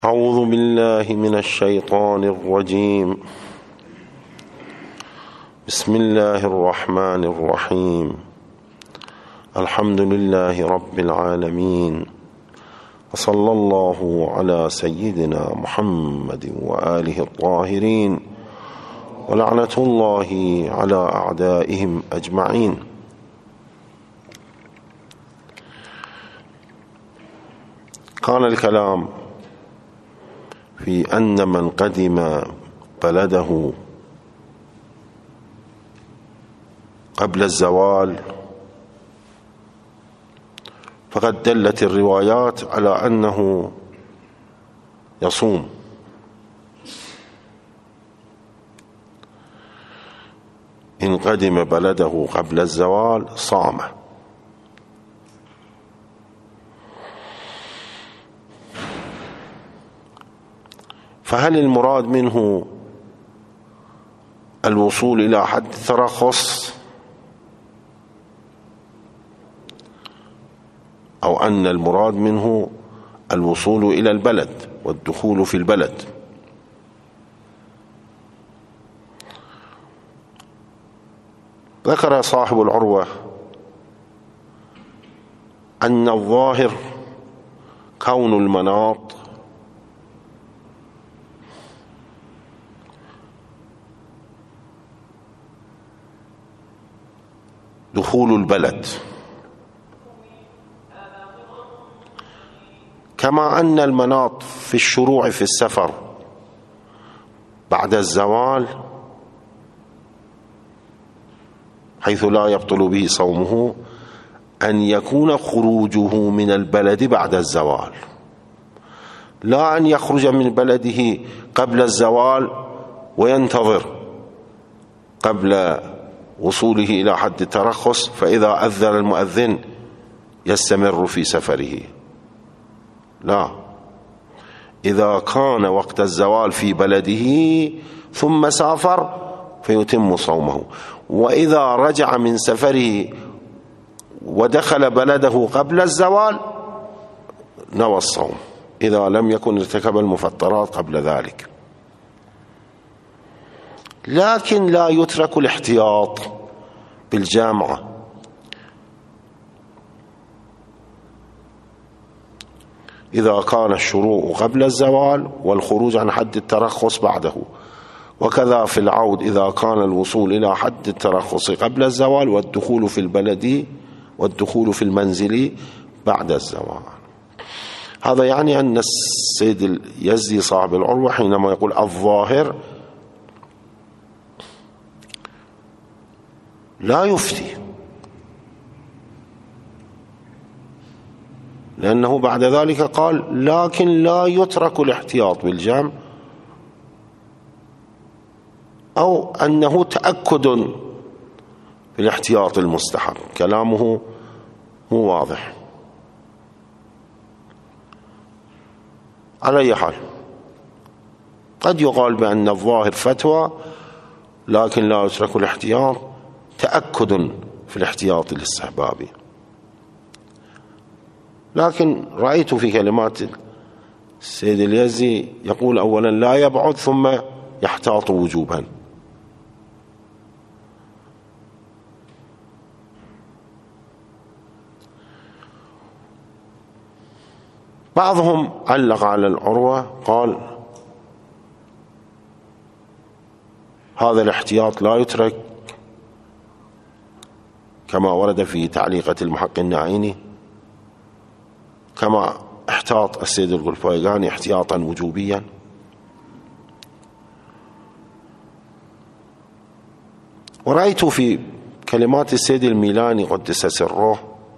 أعوذ بالله من الشيطان الرجيم. بسم الله الرحمن الرحيم. الحمد لله رب العالمين، وصلى الله على سيدنا محمد وآله الطاهرين، ولعنة الله على أعدائهم أجمعين. كان الكلام في أن من قدم بلده قبل الزوال فقد دلت الروايات على أنه يصوم، إن قدم بلده قبل الزوال صام. فهل المراد منه الوصول إلى حد الترخص، أو أن المراد منه الوصول إلى البلد والدخول في البلد؟ ذكر صاحب العروة أن الظاهر كون المناط دخول البلد، كما أن المناط في الشروع في السفر بعد الزوال حيث لا يبطل به صومه أن يكون خروجه من البلد بعد الزوال، لا أن يخرج من بلده قبل الزوال وينتظر قبل وصوله إلى حد الترخص، فإذا أذن المؤذن يستمر في سفره. لا، إذا كان وقت الزوال في بلده ثم سافر فيتم صومه، وإذا رجع من سفره ودخل بلده قبل الزوال نوى الصوم، إذا لم يكن ارتكب المفطرات قبل ذلك. لكن لا يترك الاحتياط بالجامعة، إذا كان الشروع قبل الزوال والخروج عن حد الترخص بعده، وكذا في العود إذا كان الوصول إلى حد الترخص قبل الزوال والدخول في البلد والدخول في المنزل بعد الزوال. هذا يعني أن السيد اليزدي صاحب العروة حينما يقول الظاهر لا يفتي، لأنه بعد ذلك قال لكن لا يترك الاحتياط بالجمع، أو أنه تأكد بالاحتياط المستحب. كلامه مو واضح. على أي حال قد يقال بأن الظاهر فتوى، لكن لا يترك الاحتياط تأكد في الاحتياط الاستحبابي. لكن رأيت في كلمات السيد اليزدي يقول أولا لا يبعد ثم يحتاط وجوبا. بعضهم علق على العروة قال هذا الاحتياط لا يترك، كما ورد في تعليقة المحق النعيني، كما احتاط السيد الغلفايقاني احتياطا وجوبيا. ورأيت في كلمات السيد الميلاني قدس سره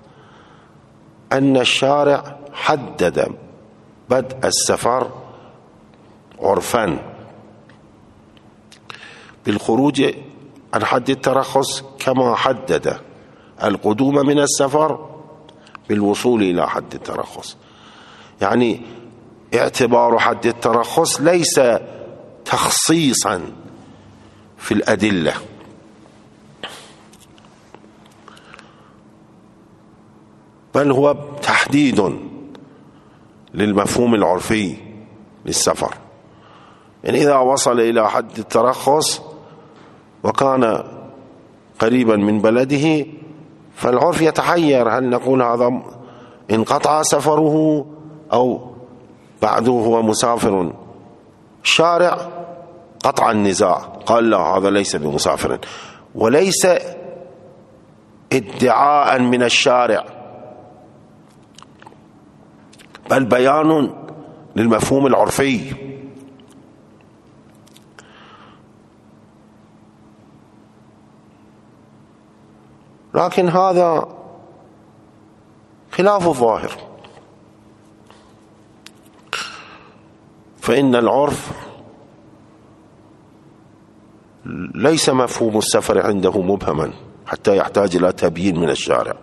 أن الشارع حدد بدء السفر عرفا بالخروج عن حد الترخص، كما حدد القدوم من السفر بالوصول إلى حد الترخص. يعني اعتبار حد الترخص ليس تخصيصا في الأدلة، بل هو تحديد للمفهوم العرفي للسفر. يعني إذا وصل إلى حد الترخص وكان قريبا من بلده فالعرف يتحير، هل نقول هذا انقطع سفره أو بعده هو مسافر؟ الشارع قطع النزاع، قال لا، هذا ليس بمسافر، وليس ادعاء من الشارع بل بيان للمفهوم العرفي. لكن هذا خلاف الظاهر، فإن العرف ليس مفهوم السفر عنده مبهما حتى يحتاج إلى تبيين من الشارع.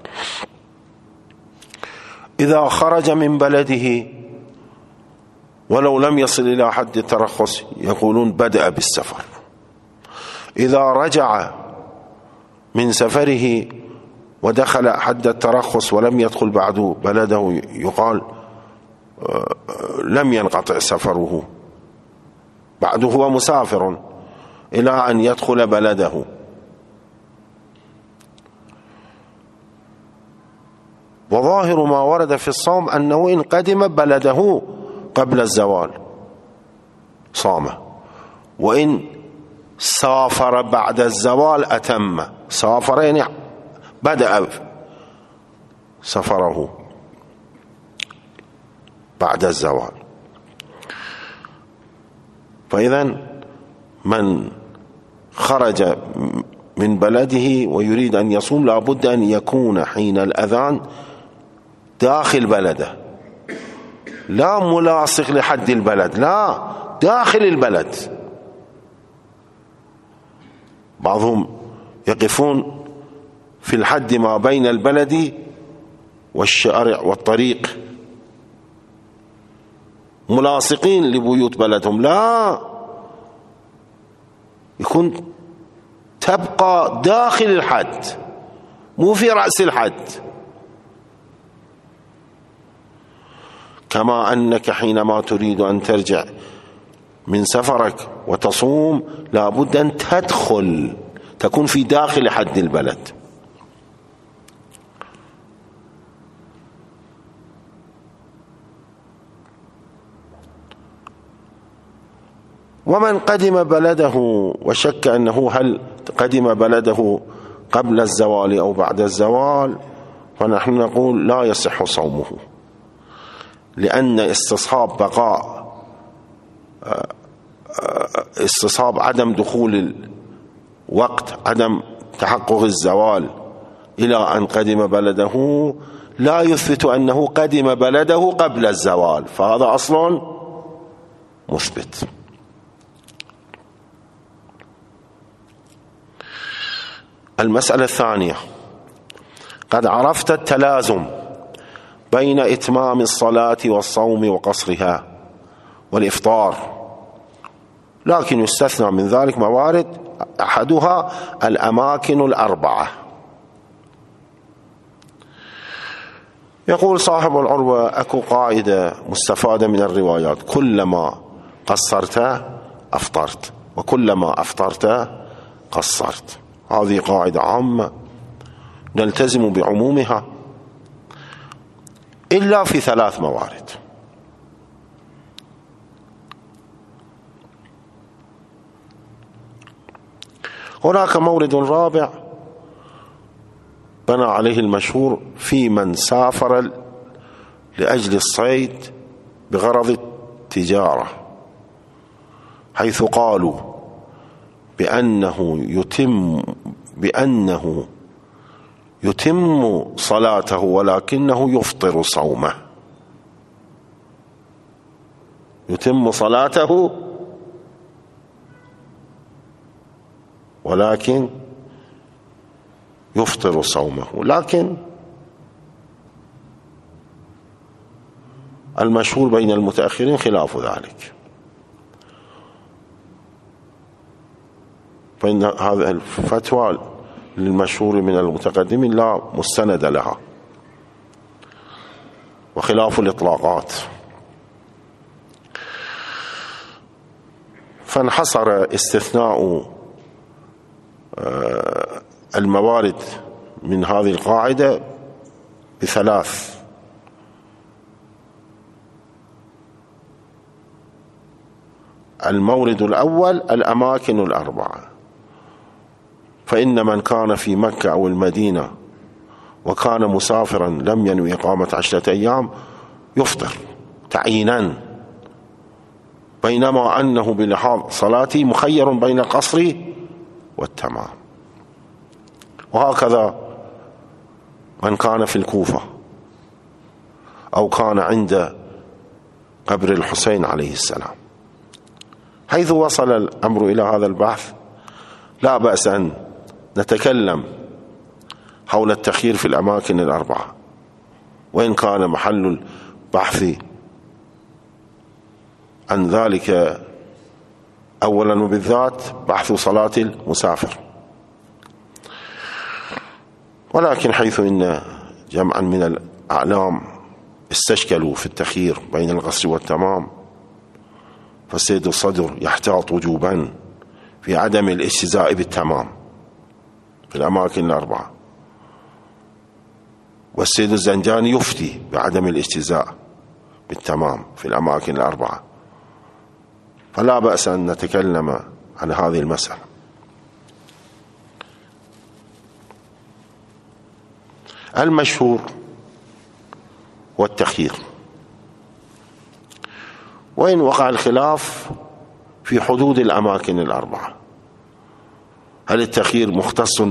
إذا خرج من بلده ولو لم يصل إلى حد الترخص يقولون بدأ بالسفر. إذا رجع من سفره ودخل حد الترخص ولم يدخل بعد بلده يقال لم ينقطع سفره، بعده هو مسافر إلى أن يدخل بلده. وظاهر ما ورد في الصوم أنه إن قدم بلده قبل الزوال صام، وإن سافر بعد الزوال أتم. سافر يعني بدأ سفره بعد الزوال. فإذا من خرج من بلده ويريد أن يصوم لابد أن يكون حين الأذان داخل بلده، لا ملاصق لحد البلد، لا، داخل البلد. بعضهم يقفون في الحد ما بين البلد والشارع والطريق ملاصقين لبيوت بلدهم، لا، يكون تبقى داخل الحد مو في رأس الحد. كما أنك حينما تريد أن ترجع من سفرك وتصوم لابد أن تدخل، تكون في داخل حد البلد. ومن قدم بلده وشك أنه هل قدم بلده قبل الزوال أو بعد الزوال فنحن نقول لا يصح صومه، لأن استصحاب عدم دخول الوقت، عدم تحقق الزوال إلى أن قدم بلده لا يثبت أنه قدم بلده قبل الزوال، فهذا أصل مثبت. المسألة الثانية: قد عرفت التلازم بين إتمام الصلاة والصوم وقصرها والإفطار، لكن يستثنى من ذلك موارد أحدها الأماكن الأربعة. يقول صاحب العروة: أكو قاعدة مستفادة من الروايات: كلما قصرت أفطرت وكلما أفطرت قصرت. هذه قاعدة عامة نلتزم بعمومها إلا في 3 موارد. هناك مورد رابع بنى عليه المشهور في من سافر لأجل الصيد بغرض التجارة، حيث قالوا بأنه يتم صلاته ولكنه يفطر صومه. يتم صلاته ولكن يفطر صومه، لكن المشهور بين المتأخرين خلاف ذلك، فإن هذه الفتوى للمشهور من المتقدمين لا مستند لها، وخلاف الإطلاقات. فانحصر استثناء الموارد من هذه القاعدة بثلاث: المورد الأول الأماكن الأربعة، فإن من كان في مكة أو المدينة وكان مسافرا لم ينوي إقامة 10 أيام يفطر تعيينا، بينما أنه بلحاظ صلاته مخير بين القصر والتمام. وهكذا من كان في الكوفة أو كان عند قبر الحسين عليه السلام. حيث وصل الأمر إلى هذا البحث لا بأس أن نتكلم حول التخيير في الأماكن الأربعة، وإن كان محل البحث عن ذلك أولا وبالذات بحث صلاة المسافر. ولكن حيث إن جمعا من الأعلام استشكلوا في التخيير بين القصر والتمام، فالسيد الصدر يحتاط وجوبا في عدم الاجتزاء بالتمام في الأماكن الأربعة، والسيد الزنجاني يفتي بعدم الاجتزاء بالتمام في الأماكن الأربعة. فلا بأس أن نتكلم عن هذه المسألة. المشهور والتخيير، وإن وقع الخلاف في حدود الأماكن الأربعة، هل التخيير مختص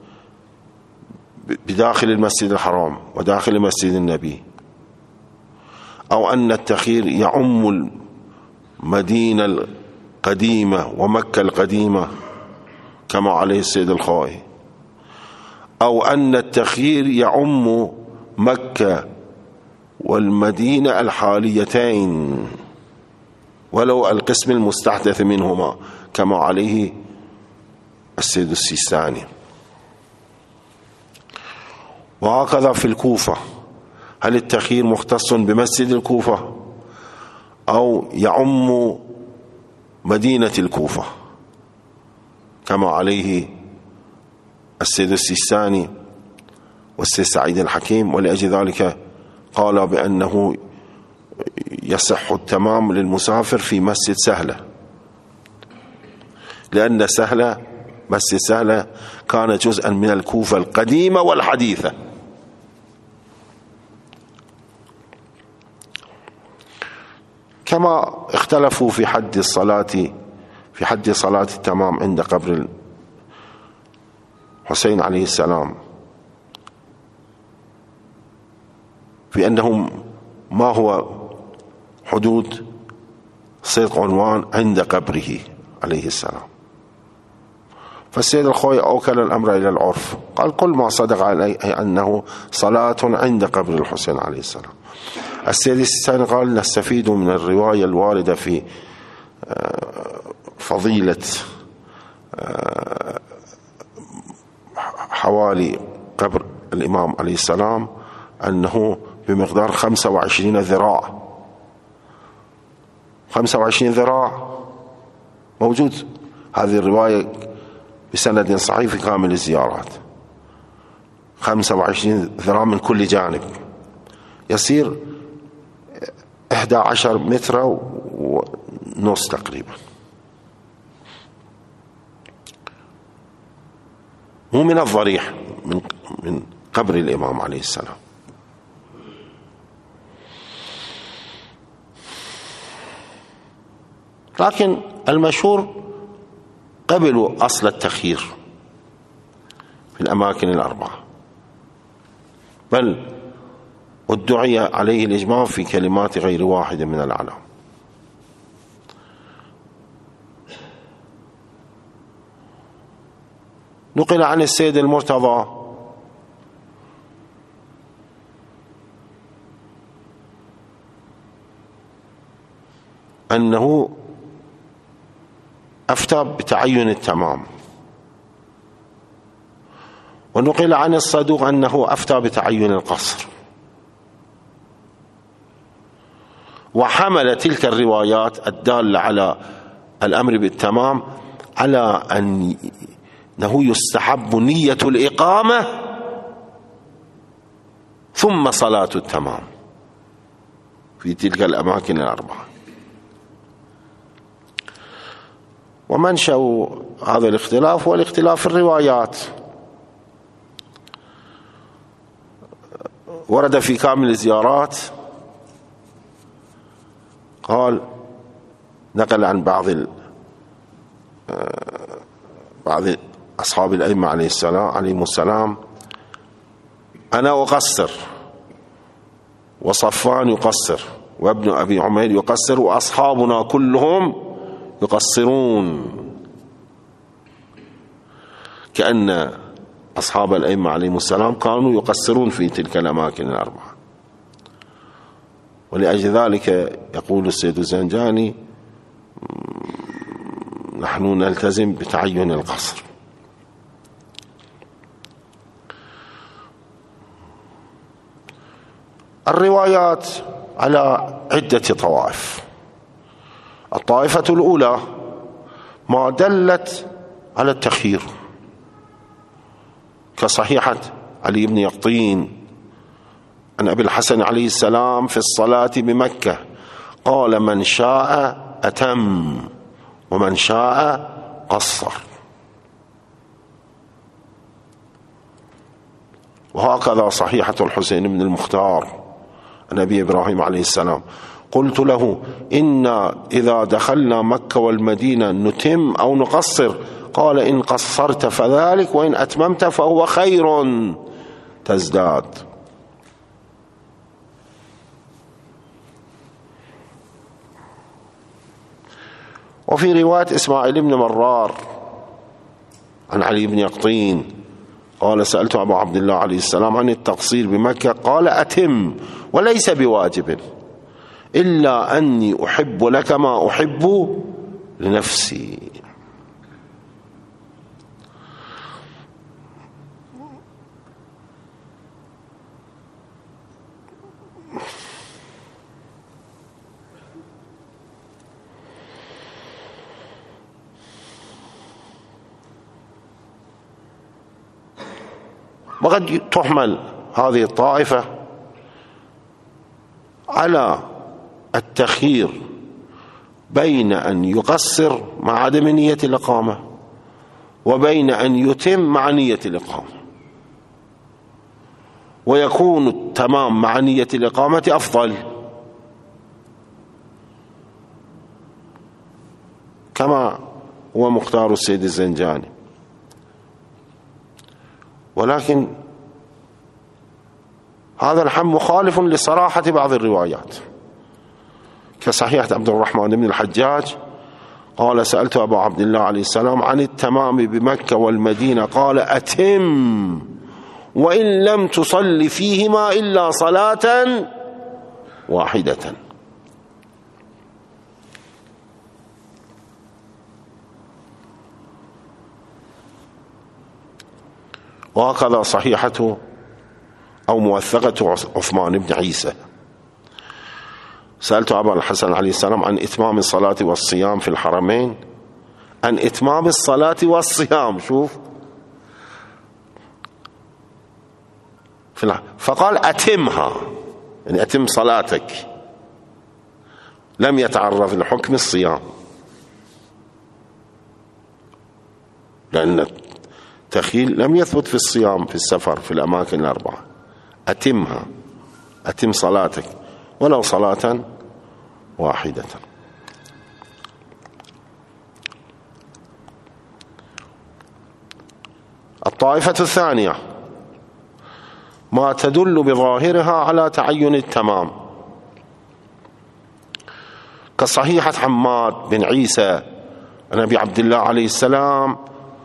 بداخل المسجد الحرام وداخل مسجد النبي، أو أن التخيير يعم المدينة القديمة ومكة القديمة كما عليه السيد الخوئي، أو أن التخيير يعم مكة والمدينة الحاليتين ولو القسم المستحدث منهما كما عليه السيد السيستاني. وهكذا في الكوفة، هل التخيير مختص بمسجد الكوفة أو يعم مدينة الكوفة كما عليه السيد السيستاني والسيد سعيد الحكيم؟ ولأجل ذلك قال بأنه يصح التمام للمسافر في مسجد سهلة، لأن مسجد سهلة كان جزءا من الكوفة القديمة والحديثة. كما اختلفوا في حد صلاة التمام عند قبر الحسين عليه السلام، في أنهم ما هو حدود صدق عنوان عند قبره عليه السلام. فالسيد الخوئي أوكل الأمر إلى العرف، قال كل ما صدق عليه أنه صلاة عند قبر الحسين عليه السلام. السيد السيستاني قال نستفيد من الرواية الواردة في فضيلة حوالي قبر الإمام عليه السلام أنه بمقدار 25 ذراع. 25 ذراع موجود هذه الرواية بسند صحيح في كامل الزيارات. 25 ذراع من كل جانب يصير 11 متر ونص تقريبا، مو من الضريح، من قبر الإمام عليه السلام. لكن المشهور قبلوا أصل التخيير في الأماكن الأربعة، بل ادعي عليه الإجماع في كلمات غير واحد من الأعلام. نقل عن السيد المرتضى أنه أفتى بتعين التمام، ونقل عن الصدوق أنه أفتى بتعين القصر، وحمل تلك الروايات الدالة على الأمر بالتمام على أنه يستحب نية الإقامة ثم صلاة التمام في تلك الأماكن الأربعة. ومنشأ هذا الاختلاف هو الاختلاف في الروايات. ورد في كامل الزيارات قال، نقل عن بعض أصحاب الأئمة عليهم السلام: أنا أقصر، وصفان يقصر، وابن أبي عمير يقصر، وأصحابنا كلهم يقصرون. كأن أصحاب الأئمة عليهم السلام كانوا يقصرون في تلك الأماكن الأربعة. ولأجل ذلك يقول السيد الزنجاني: نحن نلتزم بتعين القصر. الروايات على عدة طوائف. الطائفة الأولى ما دلت على التخيير، كصحيحة علي بن يقطين عن أبي الحسن عليه السلام في الصلاة بمكة قال: من شاء أتم ومن شاء قصر. وهكذا صحيحة الحسين بن المختار عن أبي إبراهيم عليه السلام: قلت له: إن إذا دخلنا مكة والمدينة نتم أو نقصر؟ قال: إن قصرت فذلك، وإن أتممت فهو خير تزداد. وفي رواية إسماعيل بن مرار عن علي بن يقطين قال: سألت أبا عبد الله عليه السلام عن التقصير بمكة قال: أتم وليس بواجب، إلا أني أحب لك ما أحب لنفسي. وقد تحمل هذه الطائفة على التخيير بين أن يقصر مع عدم نية الإقامة وبين أن يتم مع نية الإقامة، ويكون التمام مع نية الإقامة أفضل، كما هو مختار السيد الزنجاني. ولكن هذا الحمل مخالف لصراحة بعض الروايات، كصحيحة عبد الرحمن بن الحجاج قال: سألت أبا عبد الله عليه السلام عن التمام بمكة والمدينة قال: أتم وإن لم تصل فيهما إلا صلاة واحدة. وهكذا صحيحة أو موثقة عثمان بن عيسى: سألت أبا الحسن عليه السلام عن إتمام الصلاة والصيام في الحرمين، عن إتمام الصلاة والصيام، شوف، فقال: أتمها، يعني أتم صلاتك، لم يتعرض لحكم الصيام، لأن التخييل لم يثبت في الصيام في السفر في الأماكن الأربعة. أتمها، أتم صلاتك ولو صلاة واحدة. الطائفة الثانية ما تدل بظاهرها على تعين التمام، كصحيحة حماد بن عيسى عن أبي عبد الله عليه السلام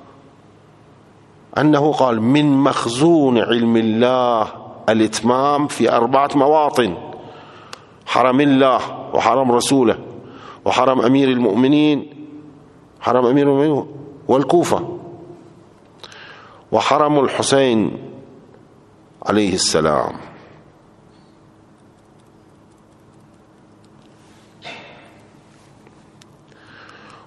أنه قال: من مخزون علم الله الإتمام في 4 مواطن: حرم الله وحرم رسوله وحرم أمير المؤمنين، حرم أمير المؤمنين والكوفة، وحرم الحسين عليه السلام.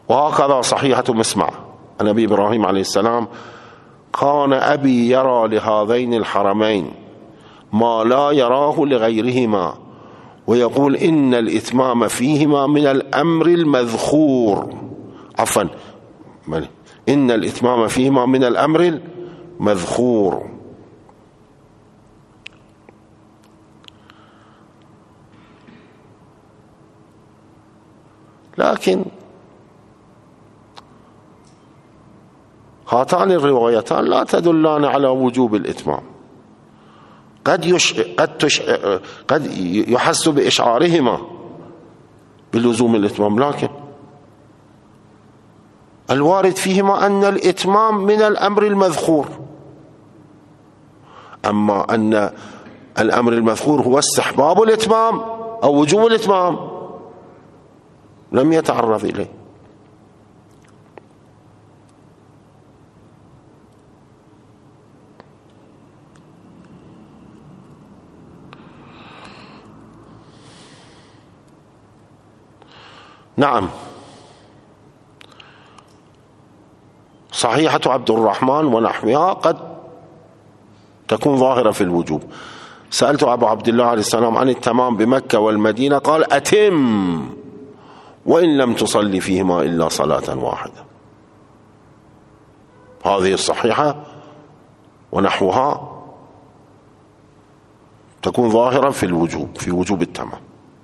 وهكذا صحيحة مسمع عن أبي إبراهيم عليه السلام: كان أبي يرى لهذين الحرمين ما لا يراه لغيرهما، ويقول إن الإتمام فيهما من الأمر المذخور. عفوا، إن الإتمام فيهما من الأمر المذخور. لكن هاتان الروايتان لا تدلان على وجوب الإتمام. قد يحس بإشعارهما بلزوم الإتمام، لكن الوارد فيهما أن الإتمام من الأمر المذخور. أما أن الأمر المذخور هو استحباب الإتمام أو وجوب الإتمام لم يتعرض إليه. نعم، صحيحة عبد الرحمن ونحوها قد تكون ظاهرة في الوجوب. سألت أبو عبد الله عليه السلام عن التمام بمكة والمدينة، قال: أتم وإن لم تصلي فيهما إلا صلاة واحدة. هذه الصحيحة ونحوها تكون ظاهرة في الوجوب، في وجوب التمام.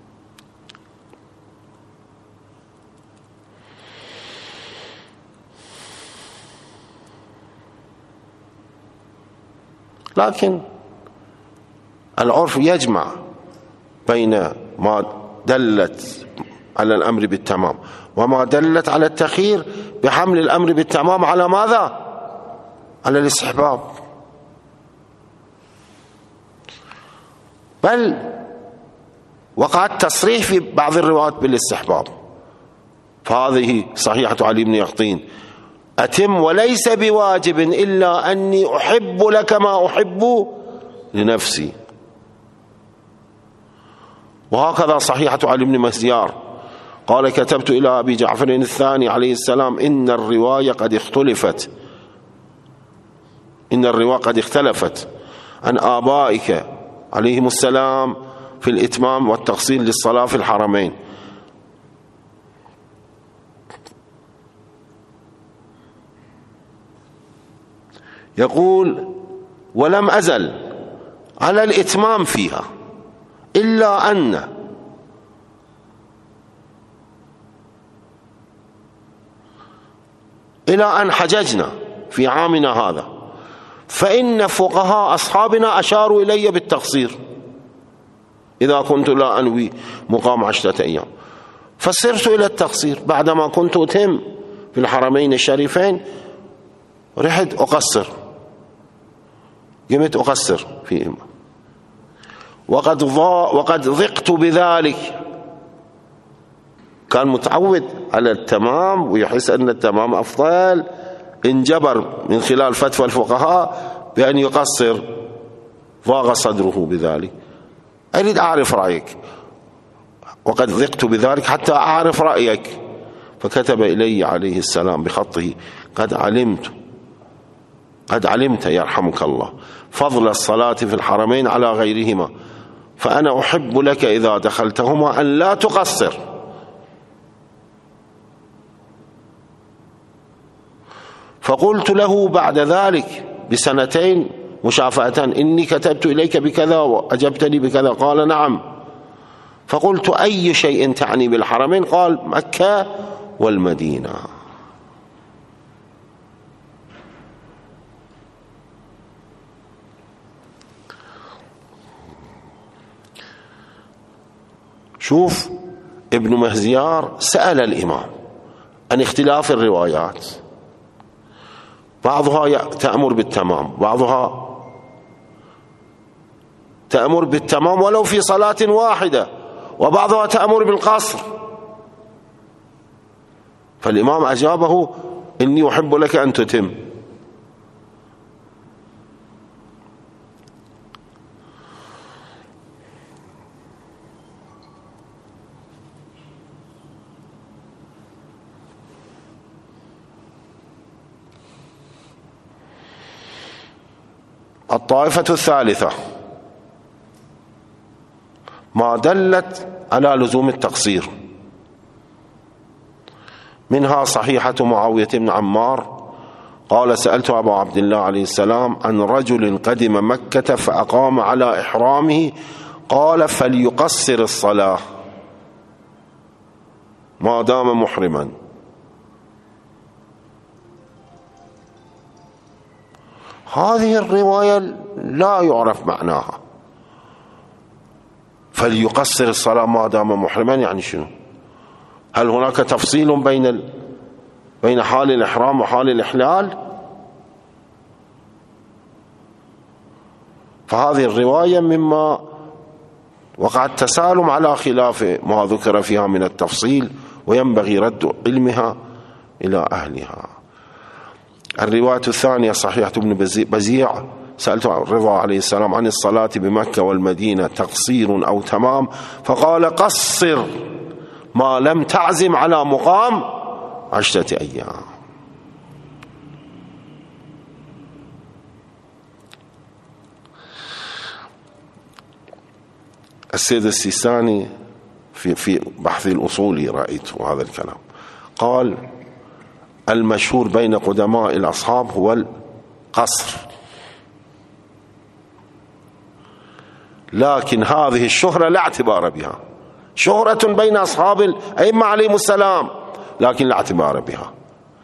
لكن العرف يجمع بين ما دلت على الأمر بالتمام وما دلت على التخيير، بحمل الأمر بالتمام على ماذا؟ على الاستحباب. بل وقع التصريح في بعض الروايات بالاستحباب، فهذه صحيحة علي بن يقطين: أتم وليس بواجب إلا أني أحب لك ما أحب لنفسي. وهكذا صحيحة علي بن مهزيار قال: كتبت إلى أبي جعفر الثاني عليه السلام: إن الرواية قد اختلفت عن آبائك عليهم السلام في الإتمام والتقصير للصلاة في الحرمين. يقول: ولم أزل على الإتمام فيها، إلا إلى أن حججنا في عامنا هذا، فإن فقهاء أصحابنا أشاروا إلي بالتقصير إذا كنت لا أنوي مقام 10 أيام، فصرت إلى التقصير. بعدما كنت أتم في الحرمين الشريفين رحت أقصر، قمت أقصر فيهما، وقد ضقت بذلك. كان متعود على التمام ويحس أن التمام أفضل، انجبر من خلال فتوى الفقهاء بأن يقصر، ضاق صدره بذلك. أريد أعرف رأيك، وقد ضقت بذلك حتى أعرف رأيك. فكتب إلي عليه السلام بخطه: قد علمت يرحمك الله فضل الصلاة في الحرمين على غيرهما، فأنا أحب لك إذا دخلتهما أن لا تقصر. فقلت له بعد ذلك ب2 مشافهة: إني كتبت إليك بكذا وأجبتني بكذا. قال: نعم. فقلت: أي شيء تعني بالحرمين؟ قال: مكة والمدينة. شوف، ابن مهزيار سأل الإمام عن اختلاف الروايات، بعضها تأمر بالتمام، بعضها تأمر بالتمام ولو في صلاة واحدة، وبعضها تأمر بالقصر. فالإمام أجابه: إني أحب لك أن تتم. الطائفة الثالثة ما دلت على لزوم التقصير، منها صحيحة معاوية بن عمار قال: سألت أبا عبد الله عليه السلام عن رجل قدم مكة فأقام على إحرامه، قال: فليقصر الصلاة ما دام محرما. هذه الرواية لا يعرف معناها. فليقصر الصلاة ما دام محرما يعني شنو؟ هل هناك تفصيل بين حال الإحرام وحال الإحلال؟ فهذه الرواية مما وقع التسالم على خلاف ما ذكر فيها من التفصيل، وينبغي رد علمها إلى أهلها. الرواية الثانية صحيحة ابن بزيع: سألت الرضا عليه السلام عن الصلاة بمكة والمدينة تقصير أو تمام، فقال: قصر ما لم تعزم على مقام 10 أيام. السيد السيستاني في بحث الأصولي رأيت هذا الكلام، قال: المشهور بين قدماء الأصحاب هو القصر، لكن هذه الشهرة لا اعتبار بها، شهرة بين أصحاب الأئمة عليهم السلام، لكن لا اعتبار بها.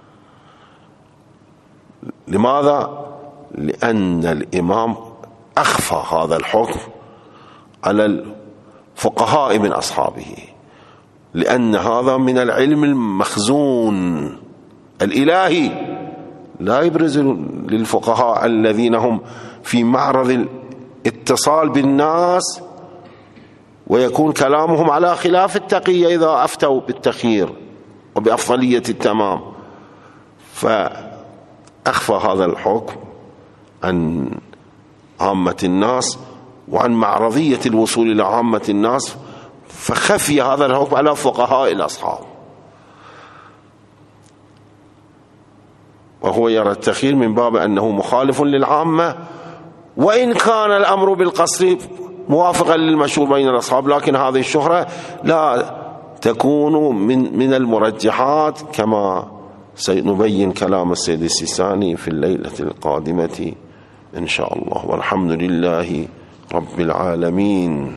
لماذا؟ لأن الإمام أخفى هذا الحكم على الفقهاء من أصحابه، لأن هذا من العلم المخزون الإلهي، لا يبرز للفقهاء الذين هم في معرض الاتصال بالناس ويكون كلامهم على خلاف التقية إذا أفتوا بالتخيير وبأفضلية التمام. فأخفى هذا الحكم عن عامة الناس وعن معرضية الوصول إلى عامة الناس، فخفي هذا الحكم على فقهاء الأصحاب، وهو يرى التخيير من باب أنه مخالف للعامة، وإن كان الأمر بالقصر موافقا للمشهور بين الأصحاب، لكن هذه الشهرة لا تكون من المرجحات، كما سنبين كلام السيد السيستاني في الليلة القادمة إن شاء الله. والحمد لله رب العالمين.